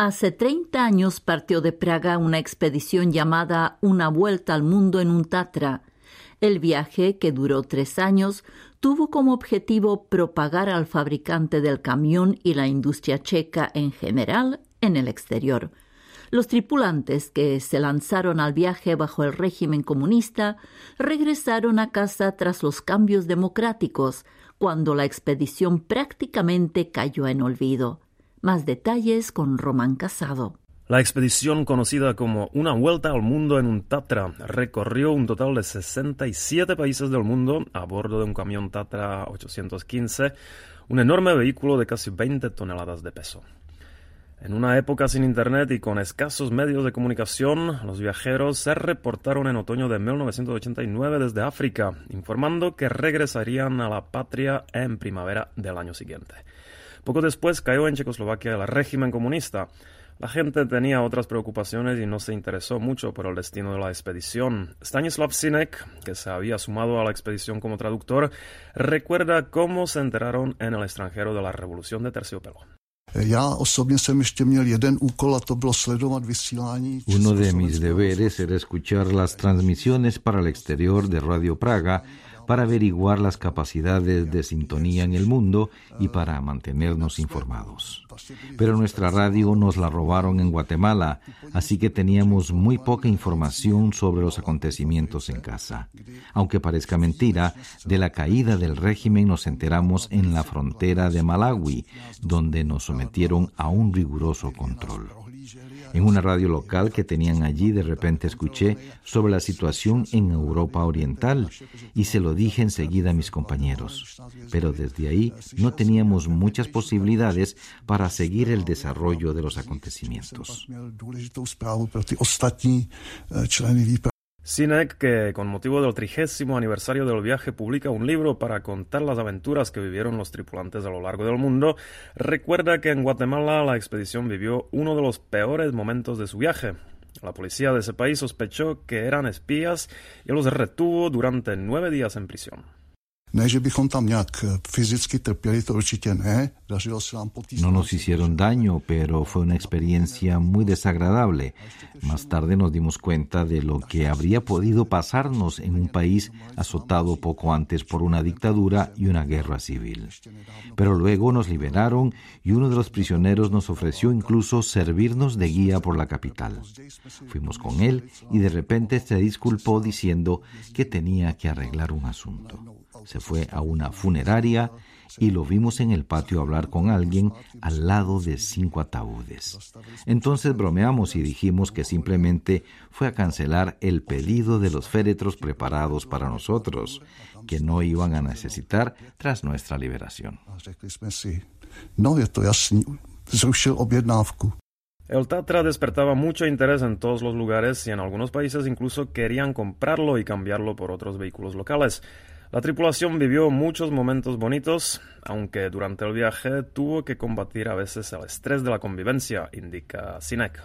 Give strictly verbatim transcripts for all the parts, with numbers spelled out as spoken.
Hace treinta años partió de Praga una expedición llamada Una vuelta al mundo en un Tatra. El viaje, que duró tres años, tuvo como objetivo propagar al fabricante del camión y la industria checa en general en el exterior. Los tripulantes que se lanzaron al viaje bajo el régimen comunista regresaron a casa tras los cambios democráticos, cuando la expedición prácticamente cayó en olvido. Más detalles con Román Casado. La expedición, conocida como Una vuelta al mundo en un Tatra, recorrió un total de sesenta y siete países del mundo a bordo de un camión Tatra ochocientos quince, un enorme vehículo de casi veinte toneladas de peso. En una época sin internet y con escasos medios de comunicación, los viajeros se reportaron en otoño de mil novecientos ochenta y nueve desde África, informando que regresarían a la patria en primavera del año siguiente. Poco después cayó en Checoslovaquia el régimen comunista. La gente tenía otras preocupaciones y no se interesó mucho por el destino de la expedición. Stanislav Sinek, que se había sumado a la expedición como traductor, recuerda cómo se enteraron en el extranjero de la revolución de terciopelo. Uno de mis deberes era escuchar las transmisiones para el exterior de Radio Praga para averiguar las capacidades de sintonía en el mundo y para mantenernos informados. Pero nuestra radio nos la robaron en Guatemala, así que teníamos muy poca información sobre los acontecimientos en casa. Aunque parezca mentira, de la caída del régimen nos enteramos en la frontera de Malawi, donde nos sometieron a un riguroso control. En una radio local que tenían allí, de repente escuché sobre la situación en Europa Oriental y se lo dije enseguida a mis compañeros. Pero desde ahí no teníamos muchas posibilidades para seguir el desarrollo de los acontecimientos. Sinek, que con motivo del trigésimo aniversario del viaje publica un libro para contar las aventuras que vivieron los tripulantes a lo largo del mundo, recuerda que en Guatemala la expedición vivió uno de los peores momentos de su viaje. La policía de ese país sospechó que eran espías y los retuvo durante nueve días en prisión. No nos hicieron daño, pero fue una experiencia muy desagradable. Más tarde nos dimos cuenta de lo que habría podido pasarnos en un país azotado poco antes por una dictadura y una guerra civil. Pero luego nos liberaron y uno de los prisioneros nos ofreció incluso servirnos de guía por la capital. Fuimos con él y de repente se disculpó diciendo que tenía que arreglar un asunto. Se fue a una funeraria y lo vimos en el patio hablar con alguien al lado de cinco ataúdes. Entonces bromeamos y dijimos que simplemente fue a cancelar el pedido de los féretros preparados para nosotros, que no iban a necesitar tras nuestra liberación. El Tatra despertaba mucho interés en todos los lugares y en algunos países incluso querían comprarlo y cambiarlo por otros vehículos locales. La tripulación vivió muchos momentos bonitos, aunque durante el viaje tuvo que combatir a veces el estrés de la convivencia, indica Sinek.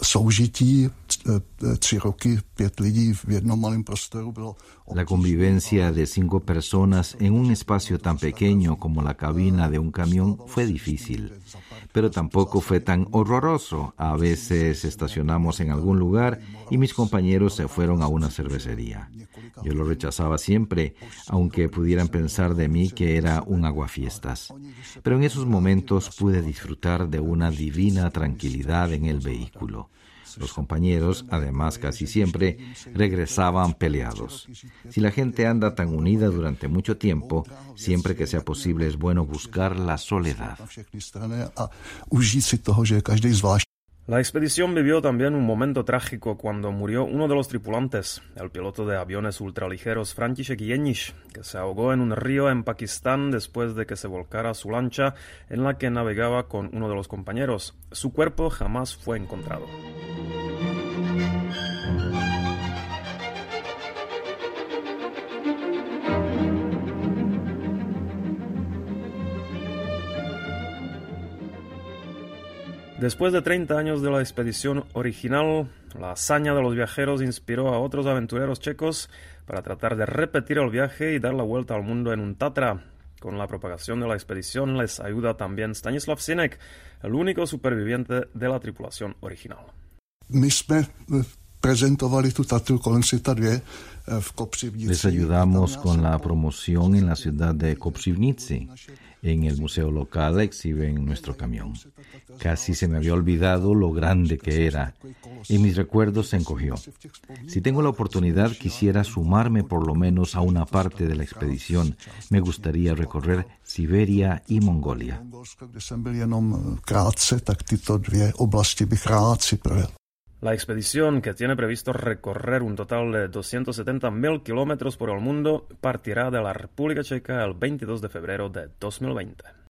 La convivencia de cinco personas en un espacio tan pequeño como la cabina de un camión fue difícil, pero tampoco fue tan horroroso. A veces estacionamos en algún lugar y mis compañeros se fueron a una cervecería. Yo lo rechazaba siempre, aunque pudieran pensar de mí que era un aguafiestas. Pero en esos momentos pude disfrutar de una divina tranquilidad en el vehículo. Los compañeros, además, casi siempre regresaban peleados. Si la gente anda tan unida durante mucho tiempo, siempre que sea posible es bueno buscar la soledad. La expedición vivió también un momento trágico cuando murió uno de los tripulantes, el piloto de aviones ultraligeros František Jenisch, que se ahogó en un río en Pakistán después de que se volcara su lancha en la que navegaba con uno de los compañeros. Su cuerpo jamás fue encontrado. Después de treinta años de la expedición original, la hazaña de los viajeros inspiró a otros aventureros checos para tratar de repetir el viaje y dar la vuelta al mundo en un Tatra. Con la propagación de la expedición les ayuda también Stanislav Sinek, el único superviviente de la tripulación original. Les ayudamos con la promoción en la ciudad de Kopřivnici. En el museo local exhiben nuestro camión. Casi se me había olvidado lo grande que era, y mis recuerdos se encogió. Si tengo la oportunidad, quisiera sumarme por lo menos a una parte de la expedición. Me gustaría recorrer Siberia y Mongolia. La expedición, que tiene previsto recorrer un total de doscientos setenta mil kilómetros por el mundo, partirá de la República Checa el veintidós de febrero de dos mil veinte.